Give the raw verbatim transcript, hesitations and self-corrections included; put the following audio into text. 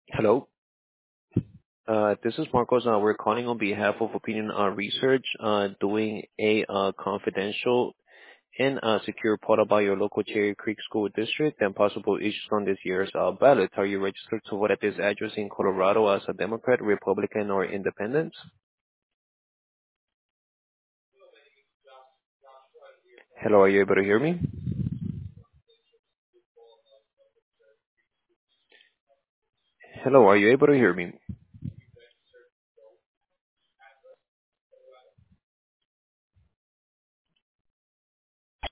Hello. Uh, this is Marcos. Uh, we're calling on behalf of Opinion uh, Research, uh, doing a uh, confidential and uh, secure poll about your local Cherry Creek School District and possible issues on this year's uh, ballot. Are you registered to vote at this address in Colorado as a Democrat, Republican, or Independent? Hello, are you able to hear me? Hello, are you able to hear me?